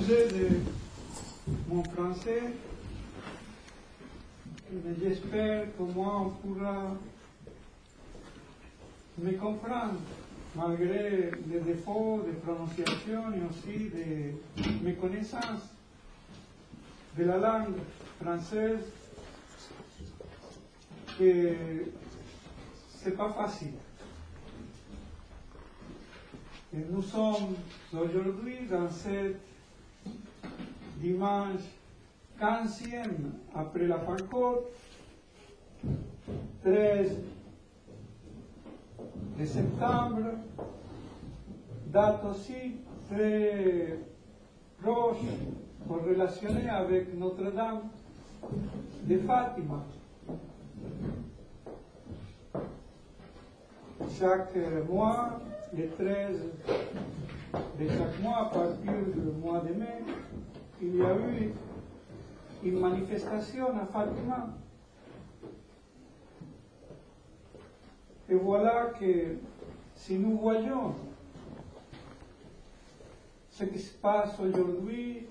m'excuser de mon français, mais j'espère qu'au moins on pourra me comprendre, malgré les défauts de prononciation et aussi de mes connaissances de la langue française, que c'est pas facile. Et nous sommes aujourd'hui dans cette dimanche 15e après la Pentecôte, 13 de septembre, date aussi très proche, corrélationnée avec Notre-Dame de Fatima. Chaque mois, le 13 de chaque mois, à partir du mois de mai, il y a eu une manifestation à Fatima. Et voilà que si nous voyons ce qui se passe aujourd'hui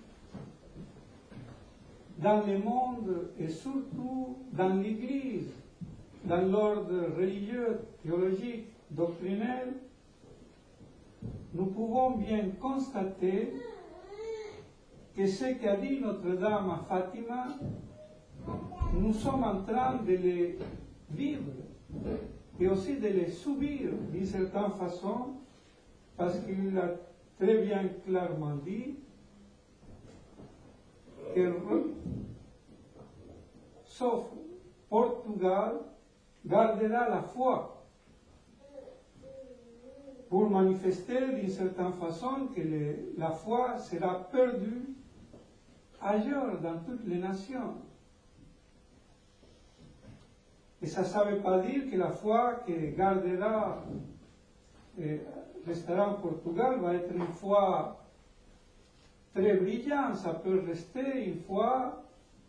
dans le monde et surtout dans l'Église, dans l'ordre religieux, théologique, doctrinel, nous pouvons bien constater que ce qu'a dit Notre-Dame à Fatima, nous sommes en train de les vivre et aussi de les subir d'une certaine façon, parce qu'il a très bien clairement dit que, sauf Portugal, gardera la foi pour manifester d'une certaine façon que la foi sera perdue ailleurs dans toutes les nations. Et ça ne veut pas dire que la foi que gardera et restera en Portugal va être une foi très brillante. Ça peut rester une foi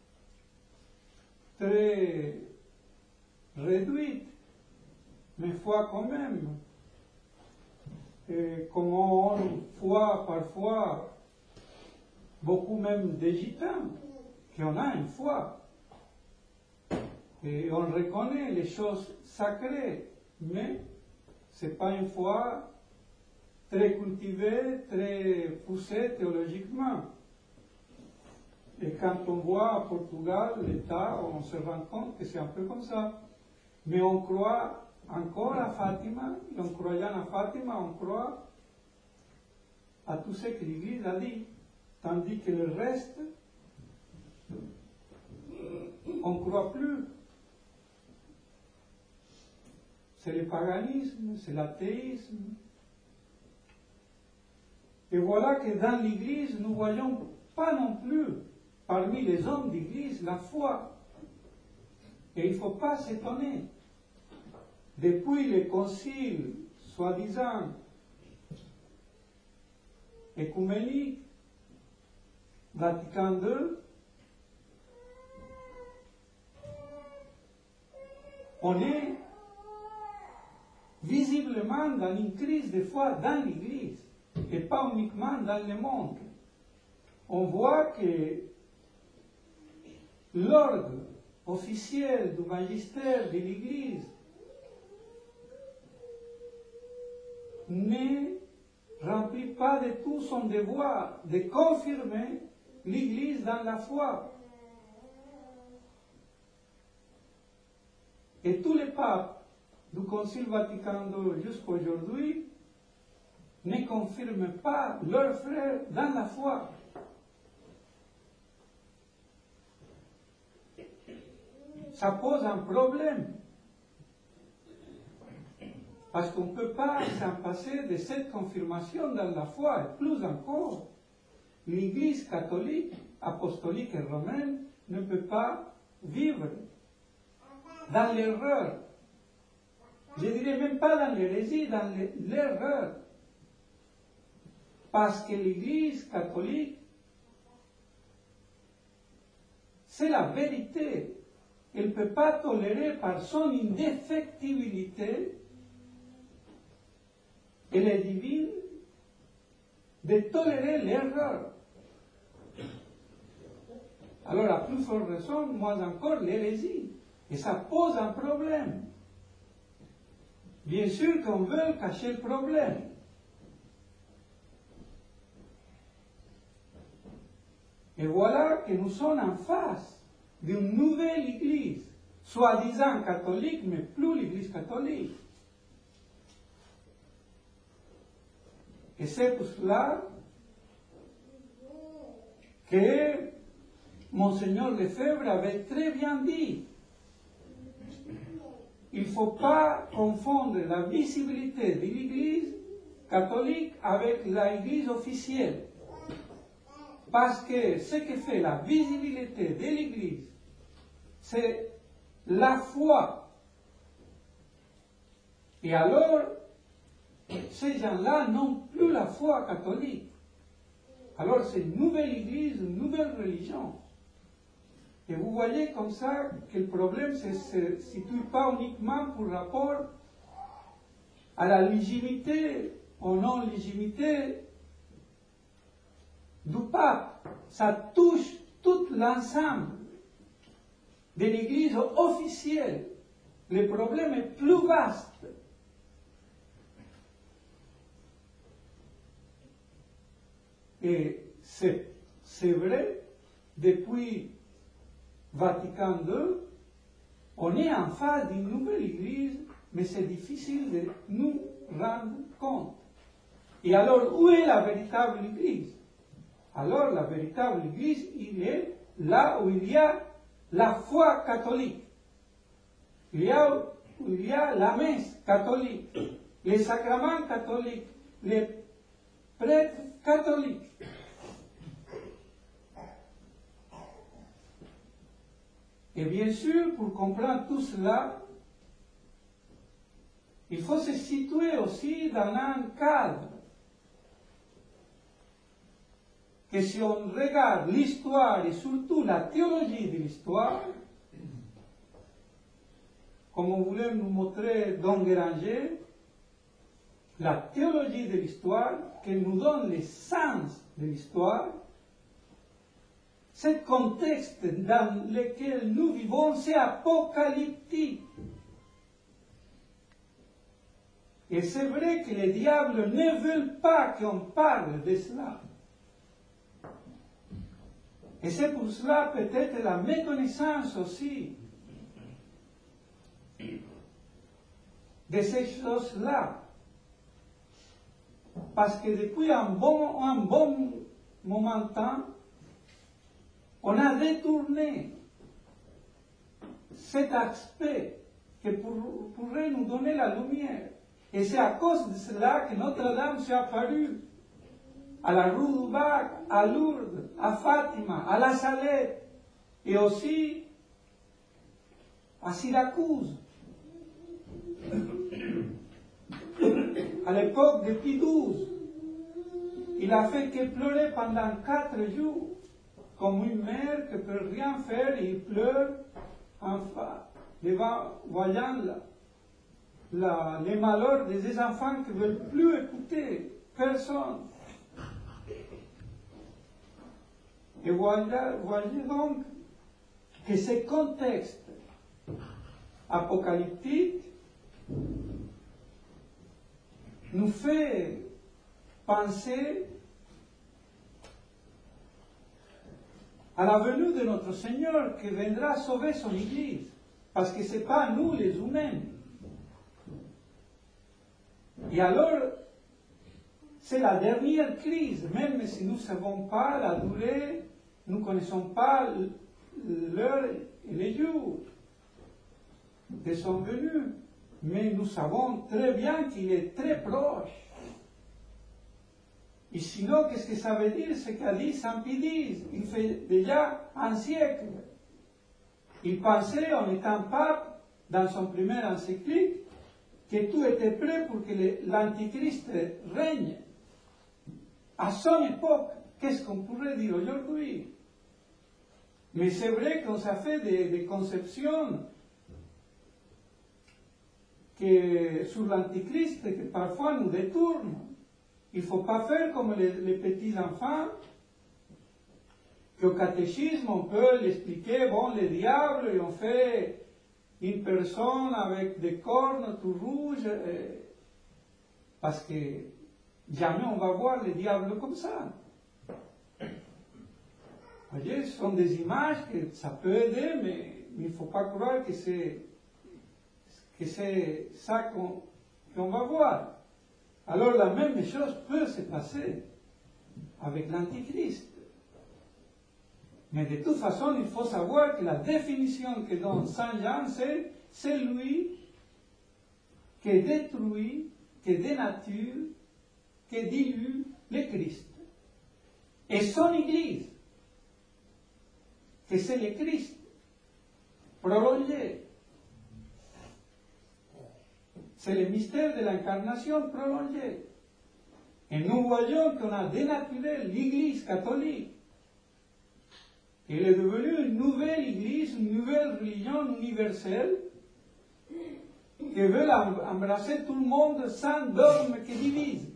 très réduite, mais foi quand même. Et comme on voit parfois beaucoup même des gitans qui en a une foi. Et on reconnaît les choses sacrées, mais ce n'est pas une foi très cultivée, très poussée théologiquement. Et quand on voit à Portugal l'État, on se rend compte que c'est un peu comme ça. Mais on croit encore à Fatima, et en croyant à Fatima, on croit à tout ce que l'Église a dit, tandis que le reste, on ne croit plus. C'est le paganisme, c'est l'athéisme. Et voilà que dans l'Église, nous ne voyons pas non plus, parmi les hommes d'Église, la foi. Et il ne faut pas s'étonner. Depuis les conciles, soi-disant, écuméniques, Vatican II, on est visiblement dans une crise de foi dans l'Église, et pas uniquement dans le monde. On voit que l'ordre officiel du magistère de l'Église ne remplit pas de tout son devoir de confirmer l'Église dans la foi. Et tous les papes du Concile Vatican II jusqu'à aujourd'hui ne confirment pas leurs frères dans la foi. Ça pose un problème. Parce qu'on ne peut pas s'en passer de cette confirmation dans la foi, et plus encore, l'Église catholique, apostolique et romaine ne peut pas vivre dans l'erreur. Je ne dirais même pas dans l'hérésie, dans l'erreur. Parce que l'Église catholique, c'est la vérité. Elle ne peut pas tolérer par son indéfectibilité, elle est divine, de tolérer l'erreur. Alors, à plus forte raison, moins encore, l'hérésie. Et ça pose un problème. Bien sûr qu'on veut cacher le problème. Et voilà que nous sommes en face d'une nouvelle Église, soi-disant catholique, mais plus l'Église catholique. Et c'est pour cela que Monseigneur Lefebvre avait très bien dit, il ne faut pas confondre la visibilité de l'Église catholique avec l'Église officielle. Parce que ce qui fait la visibilité de l'Église, c'est la foi. Et alors, ces gens-là n'ont plus la foi catholique. Alors c'est une nouvelle Église, une nouvelle religion. Et vous voyez comme ça que le problème ne se situe pas uniquement pour rapport à la légitimité ou non-légitimité du pape. Ça touche tout l'ensemble de l'Église officielle. Le problème est plus vaste. Et c'est vrai, depuis Vatican II, on est en face d'une nouvelle Église, mais c'est difficile de nous rendre compte. Et alors, où est la véritable Église? Alors, la véritable Église, il est là où il y a la foi catholique. Il y a la messe catholique, les sacrements catholiques, les prêtres catholiques. Et bien sûr, pour comprendre tout cela, il faut se situer aussi dans un cadre. Que si on regarde l'histoire et surtout la théologie de l'histoire, comme on voulait nous montrer Don Guéranger, la théologie de l'histoire, qui nous donne le sens de l'histoire, ce contexte dans lequel nous vivons, c'est apocalyptique. Et c'est vrai que les diables ne veulent pas qu'on parle de cela. Et c'est pour cela peut-être la méconnaissance aussi de ces choses-là. Parce que depuis un bon moment de temps, on a détourné cet aspect qui pourrait nous donner la lumière. Et c'est à cause de cela que Notre-Dame s'est apparue à la rue du Bac, à Lourdes, à Fatima, à La Salette, et aussi à Syracuse. À l'époque de Pie XII, il a fait que pleurer pendant 4 jours, comme une mère qui ne peut rien faire et il pleure voyant les malheurs des enfants qui ne veulent plus écouter personne. Et voyez donc que ce contexte apocalyptique nous fait penser à la venue de notre Seigneur qui viendra sauver son Église. Parce que ce n'est pas nous les humains. Et alors, c'est la dernière crise, même si nous ne savons pas la durée, nous ne connaissons pas l'heure et les jours de son venue. Mais nous savons très bien qu'il est très proche. Et sinon, qu'est-ce que ça veut dire ce qu'a dit Saint Pie X? Il fait déjà un siècle. Il pensait, en étant pape, dans son premier encyclique, que tout était prêt pour que l'Antichrist règne. À son époque, qu'est-ce qu'on pourrait dire aujourd'hui? Mais c'est vrai qu'on s'est fait des conceptions sur l'Antichrist qui parfois nous détournent. Il ne faut pas faire comme les petits enfants qu'au catéchisme, on peut l'expliquer, bon, le diable, et on fait une personne avec des cornes tout rouges, parce que jamais on va voir le diable comme ça. Vous voyez, ce sont des images que ça peut aider, mais il ne faut pas croire que c'est ça qu'on va voir. Alors la même chose peut se passer avec l'Antichrist. Mais de toute façon, il faut savoir que la définition que donne Saint Jean, c'est celui qui détruit, qui dénature, qui dilue le Christ. Et son Église, que c'est le Christ prolongé. C'est le mystère de l'incarnation prolongée. Et nous voyons qu'on a dénaturé l'Église catholique. Elle est devenue une nouvelle Église, une nouvelle religion universelle qui veut embrasser tout le monde sans dogme qui divise.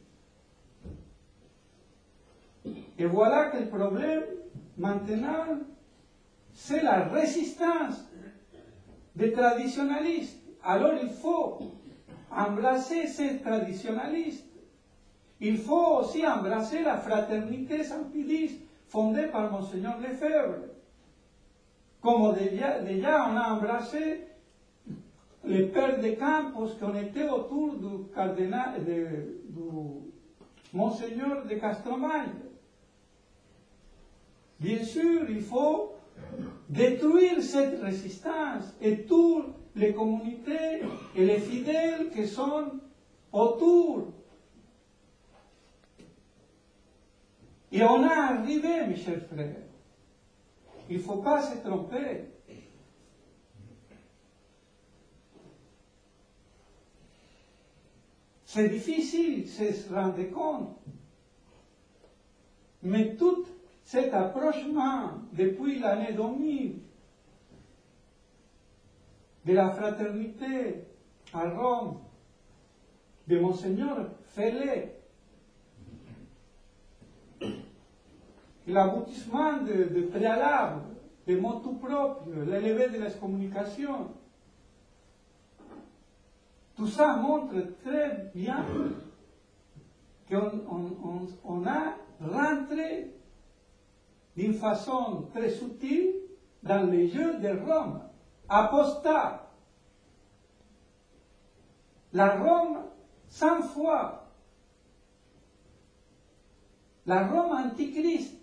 Et voilà que le problème, maintenant, c'est la résistance des traditionalistes. Alors il faut embrasser ces traditionalistes. Il faut aussi embrasser la fraternité saint-pédiste fondée par Monseigneur Lefebvre. Comme déjà on a embrassé les pères de Campos qui ont été autour du cardinal, du Monseigneur de Castromagne. Bien sûr, il faut détruire cette résistance et toutes les communautés et les fidèles qui sont autour. Et on a arrivé, mes chers frères. Il ne faut pas se tromper. C'est difficile de se rendre compte. Mais tout cet approchement depuis l'année 2000 de la fraternité à Rome, de Monseigneur Fellet, l'aboutissement de préalable, de motu proprio, l'élevé de l'excommunication, tout ça montre très bien qu'on a rentré d'une façon très subtile dans les jeux de Rome, apostat. La Rome sans foi, la Rome antichrist.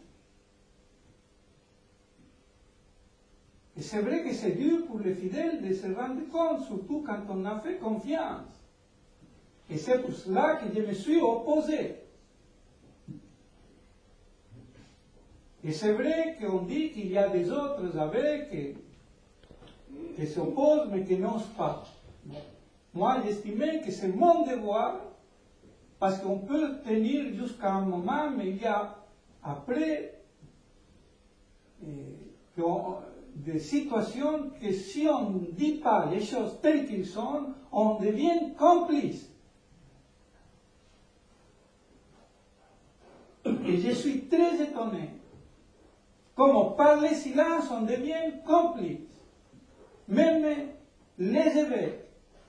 Et c'est vrai que c'est dur pour les fidèles de se rendre compte, surtout quand on a fait confiance. Et c'est pour cela que je me suis opposé. Et c'est vrai qu'on dit qu'il y a des autres avec qui s'opposent mais qui n'osent pas. Moi, j'estimais que c'est mon devoir, parce qu'on peut tenir jusqu'à un moment, mais il y a après des situations que si on ne dit pas les choses telles qu'elles sont, on devient complice. Et je suis très étonné. Comme par le silence, on devient complice. Même les évêques.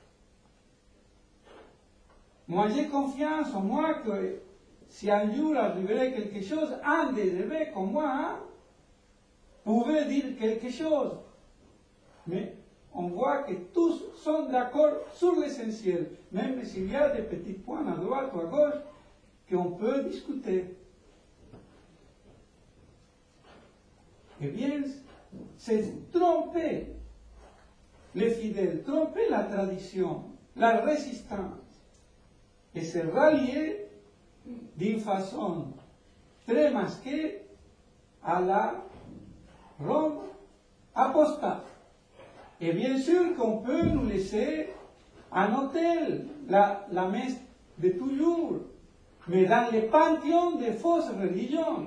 Moi, j'ai confiance en moi que si un jour arriverait quelque chose, un des évêques comme moi pouvait dire quelque chose. Mais on voit que tous sont d'accord sur l'essentiel, même s'il y a des petits points à droite ou à gauche qu'on peut discuter. Eh bien, c'est tromper les fidèles, tromper la tradition, la résistance, et se rallier d'une façon très masquée à la Rome apostate. Et bien sûr qu'on peut nous laisser un hôtel, la messe de toujours, mais dans les panthéons des fausses religions.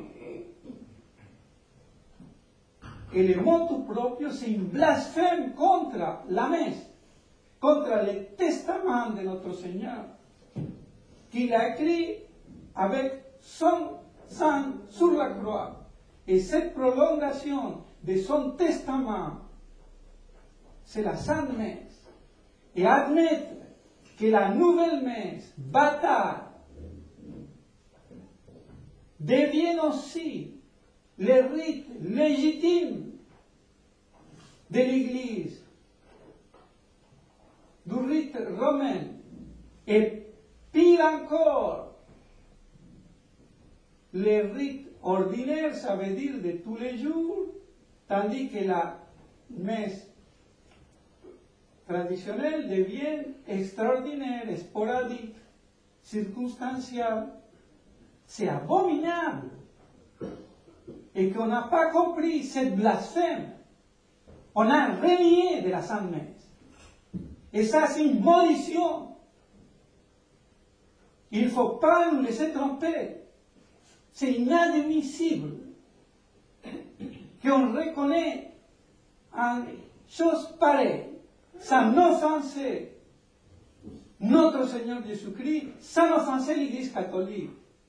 Et le motu proprio, c'est une blasphème contre la messe, contre le testament de notre Seigneur, qu'il a écrit avec son sang sur la croix. Et cette prolongation de son testament, c'est la Sainte Messe. Et admettre que la nouvelle Messe, bâtarde, devienne aussi le rite légitime de l'Église, du rite romain, et pire encore, le rite ordinaire, ça veut dire de tous les jours, tandis que la messe traditionnelle devient extraordinaire, sporadique, circonstancielle. C'est abominable. Et qu'on n'a pas compris cette blasphème. On a renié de la Sainte Messe. Et ça, c'est une malédiction. Il ne faut pas nous laisser tromper. C'est inadmissible qu'on reconnaisse une chose pareille, sans offenser notre Seigneur Jésus-Christ, sans offenser l'Église catholique.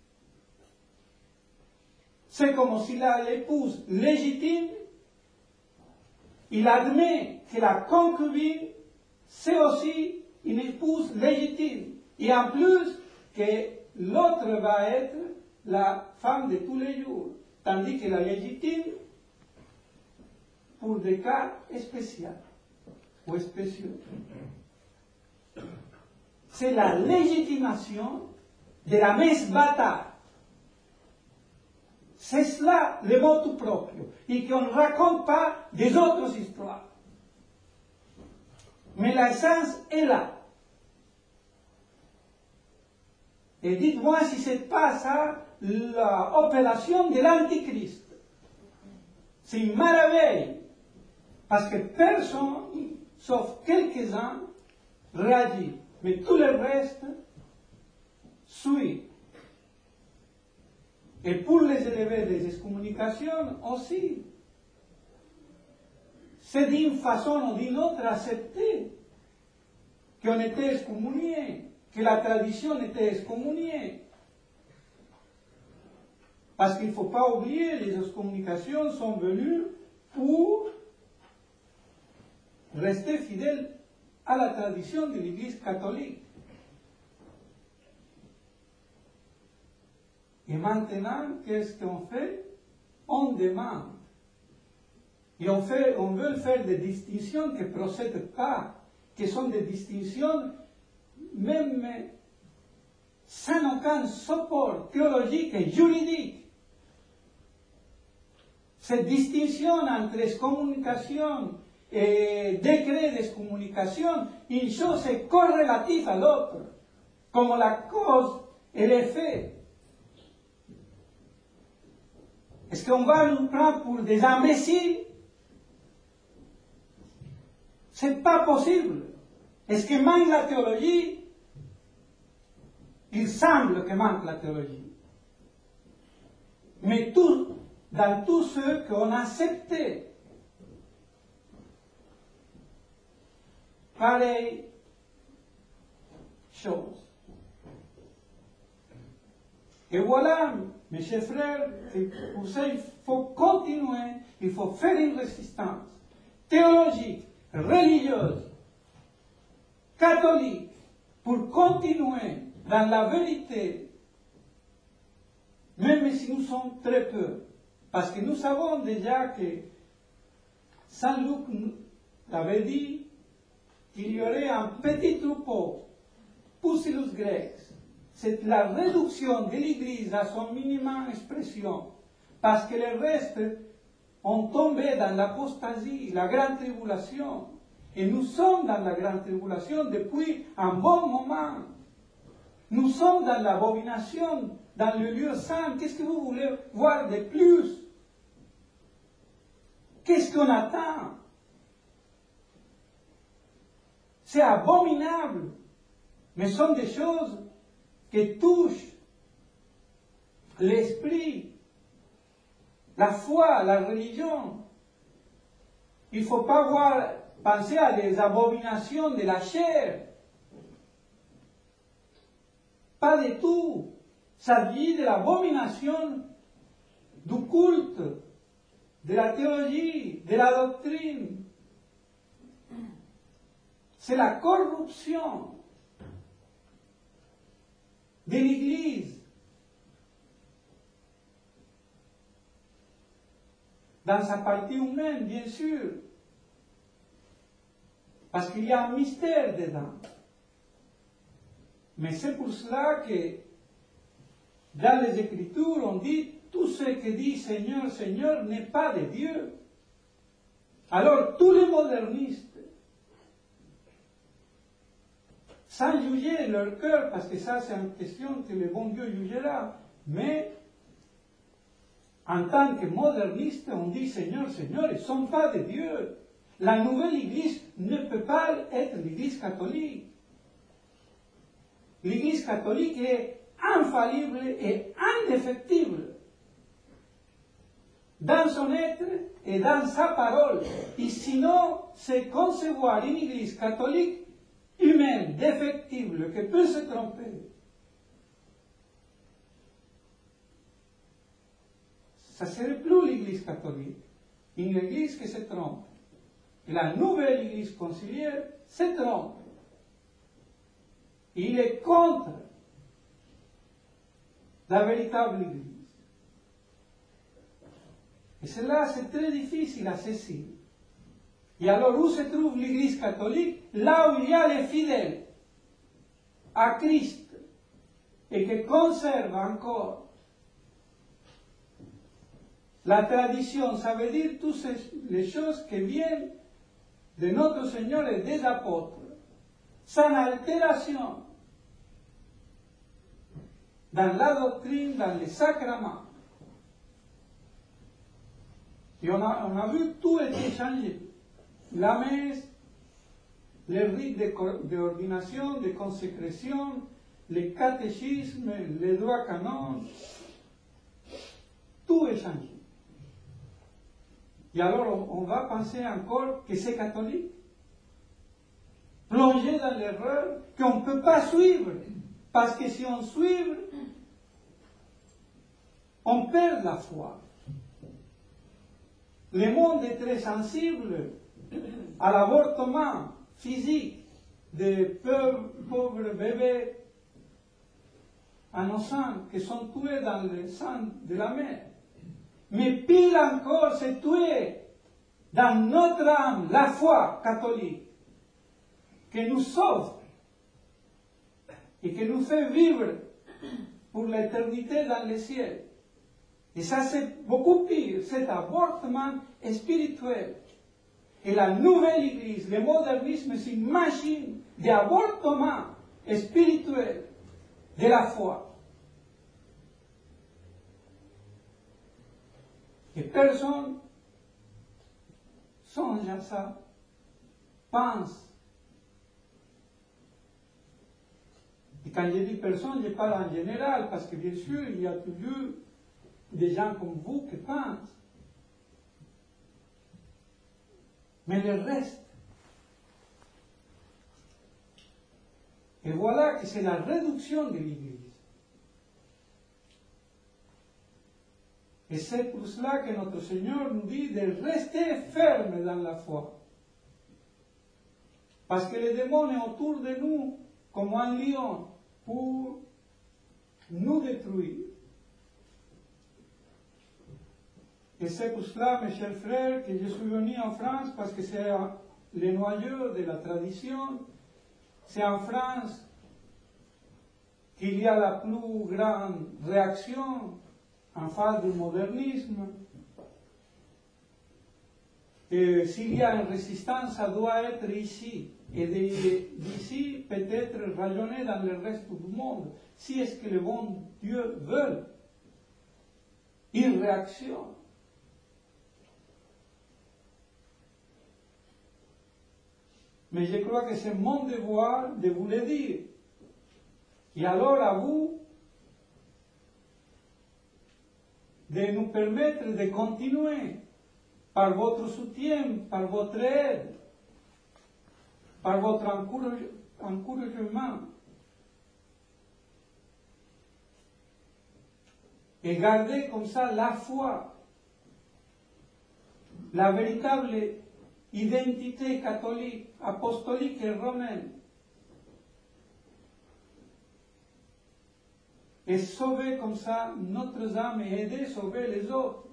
C'est comme si l'épouse légitime, il admet que la concubine, c'est aussi une épouse légitime. Et en plus, que l'autre va être la femme de tous les jours. Tandis que la légitime, pour des cas spéciaux ou spéciaux. C'est la légitimation de la messe bâtarde. C'est cela le mot tout propre. Et qu'on ne raconte pas des autres histoires. Mais l'essence est là. Et dites-moi si ce n'est pas ça l'opération de l'Antichrist. C'est une merveille. Parce que personne, sauf quelques-uns, réagit. Mais tout le reste suit. Et pour les élevés des excommunications aussi. C'est d'une façon ou d'une autre accepté qu'on était excommunié, que la tradition était excommuniée. Parce qu'il ne faut pas oublier, les excommunications sont venues pour rester fidèles à la tradition de l'Église catholique. Et maintenant, qu'est-ce qu'on fait? On demande. Et on veut faire des distinctions qui ne procèdent pas, qui sont des distinctions même sans aucun support théologique et juridique. Cette distinction entre excommunication et décret d'excommunication, une chose est corrélative à l'autre, comme la cause et l'effet. Est-ce qu'on va nous prendre pour des imbéciles? C'est pas possible. Est-ce que manque la théologie? Il semble que manque la théologie. Mais dans tous ceux qu'on a accepté, pareille chose. Et voilà, mes chers frères, pour ça il faut continuer, il faut faire une résistance théologique, religieuse, catholique, pour continuer dans la vérité, même si nous sommes très peu. Parce que nous savons déjà que Saint Luc nous avait dit qu'il y aurait un petit troupeau, Pusillus Grex. C'est la réduction de l'Église à son minimum expression. Parce que les restes ont tombé dans l'apostasie, la grande tribulation. Et nous sommes dans la grande tribulation depuis un bon moment. Nous sommes dans l'abomination, dans le lieu saint. Qu'est-ce que vous voulez voir de plus? Qu'est-ce qu'on attend? C'est abominable. Mais ce sont des choses qui touchent l'esprit, la foi, la religion. Il ne faut pas penser à des abominations de la chair. Pas du tout. Ça dit de l'abomination du culte de la théologie, de la doctrine. C'est la corruption de l'Église. Dans sa partie humaine, bien sûr. Parce qu'il y a un mystère dedans. Mais c'est pour cela que dans les Écritures, on dit tout ce que dit Seigneur, Seigneur n'est pas de Dieu. Alors tous les modernistes, sans juger leur cœur, parce que ça c'est une question que le bon Dieu jugera, mais en tant que modernistes, on dit Seigneur, Seigneur, ils ne sont pas de Dieu. La nouvelle Église ne peut pas être l'Église catholique. L'Église catholique est infaillible et indéfectible dans son être et dans sa parole. Et sinon, c'est concevoir une Église catholique humaine, défectible, qui peut se tromper. Ça ne serait plus l'Église catholique, une Église qui se trompe. Et la nouvelle Église conciliaire se trompe. Il est contre la véritable Église. Et cela, c'est très difficile à saisir. Et alors, où se trouve l'Église catholique? Là où il y a les fidèles à Christ et qui conservent encore la tradition. Ça veut dire toutes les choses qui viennent de notre Seigneur et des apôtres, sans altération, dans la doctrine, dans les sacrements. Et on a vu tout était changé. La messe, les rites d'ordination, de consécration, les catéchismes, les droits canons, tout est changé. Et alors on va penser encore que c'est catholique, plongé dans l'erreur qu'on ne peut pas suivre, parce que si on suit, on perd la foi. Le monde est très sensible à l'avortement physique de pauvres bébés innocents qui sont tués dans le sang de la mer. Mais pire encore, c'est tuer dans notre âme la foi catholique qui nous sauve et qui nous fait vivre pour l'éternité dans le ciel. Et ça, c'est beaucoup pire, cet avortement spirituel. Et la nouvelle Église, le modernisme, c'est une machine d'avortement spirituel de la foi. Et personne songe à ça, pense. Et quand je dis personne, je parle en général, parce que bien sûr, il y a toujours des gens comme vous qui pensent. Mais le reste. Et voilà que c'est la réduction de l'Église. Et c'est pour cela que notre Seigneur nous dit de rester ferme dans la foi. Parce que le démon est autour de nous comme un lion pour nous détruire. Et c'est pour cela, mes chers frères, que je suis venu en France, parce que c'est le noyau de la tradition. C'est en France qu'il y a la plus grande réaction en face du modernisme. Et s'il y a une résistance, ça doit être ici. Et d'ici, peut-être rayonner dans le reste du monde. Si est-ce que le bon Dieu veut une réaction. Mais je crois que c'est mon devoir de vous le dire. Et alors à vous de nous permettre de continuer par votre soutien, par votre aide, par votre encouragement. Et garder comme ça la foi la véritable identité catholique, apostolique et romaine. Et sauver comme ça notre âme et aider à sauver les autres.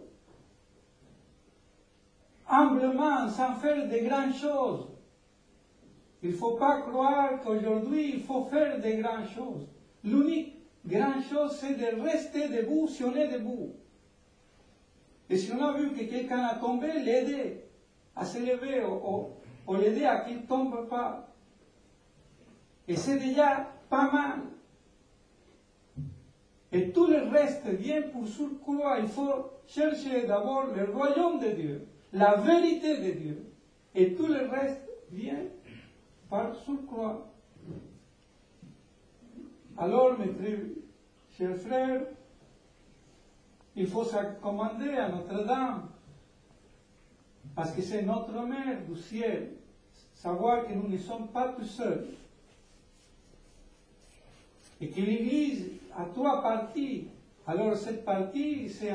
Humblement, sans faire de grandes choses. Il ne faut pas croire qu'aujourd'hui, il faut faire de grandes choses. L'unique grande chose, c'est de rester debout si on est debout. Et si on a vu que quelqu'un a tombé, l'aider à se lever ou l'aider à qu'il ne tombe pas. Et c'est déjà pas mal. Et tout le reste vient pour surcroît. Il faut chercher d'abord le royaume de Dieu, la vérité de Dieu. Et tout le reste vient par surcroît. Alors, mes très chers frères, il faut s'accommander à Notre-Dame, parce que c'est notre mère du ciel. Savoir que nous ne sommes pas tout seuls. Et que l'Église a trois parties. Alors cette partie, c'est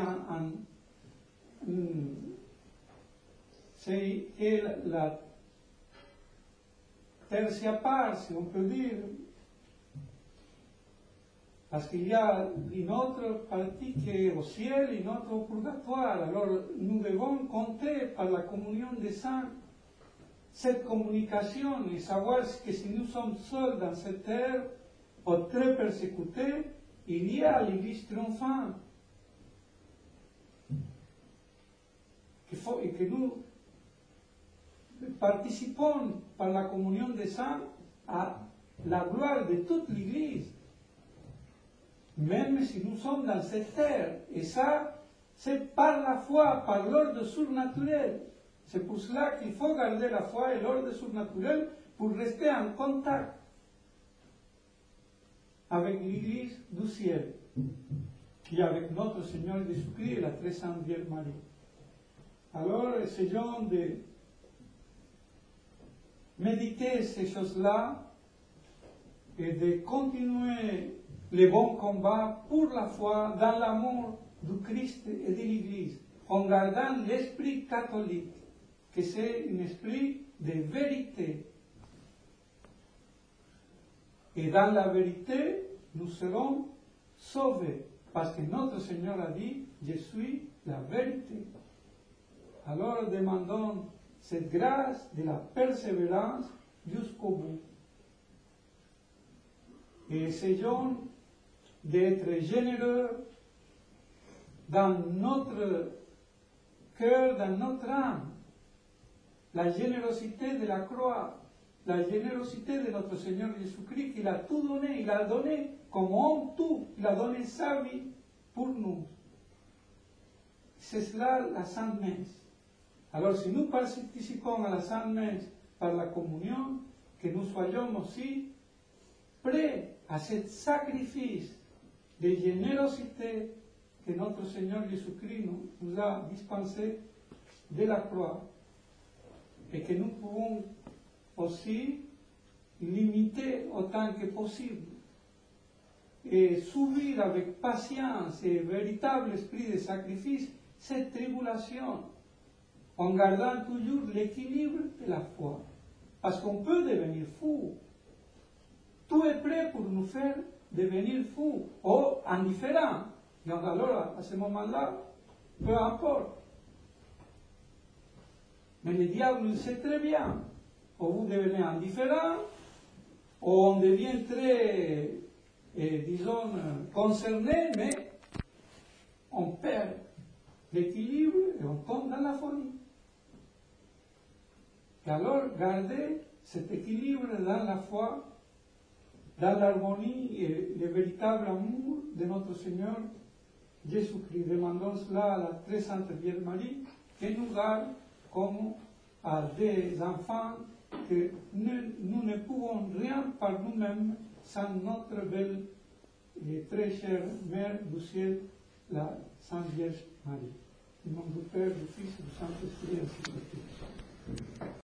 la tertia part, si on peut dire. Parce qu'il y a une autre partie qui est au ciel et une autre au purgatoire. Alors nous devons compter par la communion des saints cette communication et savoir que si nous sommes seuls dans cette terre, ou très persécutés, il y a l'Église triomphante. Et que nous participons par la communion des saints à la gloire de toute l'Église. Même si nous sommes dans cette terre. Et ça, c'est par la foi, par l'ordre surnaturel. C'est pour cela qu'il faut garder la foi et l'ordre surnaturel pour rester en contact avec l'Église du ciel, qui est avec notre Seigneur Jésus-Christ et la très sainte Vierge Marie. Alors, essayons de méditer ces choses-là et de continuer les bons combats pour la foi dans l'amour du Christ et de l'Église, en gardant l'esprit catholique, que c'est un esprit de vérité. Et dans la vérité, nous serons sauvés, parce que notre Seigneur a dit, je suis la vérité. Alors demandons cette grâce de la persévérance jusqu'au bout. Et essayons d'être généreux dans notre cœur, dans notre âme. La générosité de la croix, la générosité de notre Seigneur Jésus-Christ, qu'il a tout donné, il a donné comme homme tout, il a donné sa vie pour nous. C'est cela la Sainte Messe. Alors si nous participons à la Sainte Messe par la communion, que nous soyons aussi prêts à ce sacrifice de générosité que notre Seigneur Jésus-Christ nous a dispensé de la croix et que nous pouvons aussi limiter autant que possible et subir avec patience et véritable esprit de sacrifice cette tribulation en gardant toujours l'équilibre de la foi. Parce qu'on peut devenir fou. Tout est prêt pour nous faire devenir fous ou indifférents. Et alors, à ce moment-là, peu importe. Mais le diable le sait très bien. Ou vous devenez indifférent, ou on devient très, disons, concerné, mais on perd l'équilibre et on tombe dans la folie. Et alors, gardez cet équilibre dans la foi, dans l'harmonie et le véritable amour de notre Seigneur Jésus-Christ. Demandons cela à la très sainte Vierge Marie, qui nous garde comme à des enfants que nous ne pouvons rien par nous-mêmes sans notre belle et très chère Mère du ciel, la Sainte Vierge Marie. Au nom du Père, du Fils et du Saint-Esprit, ainsi que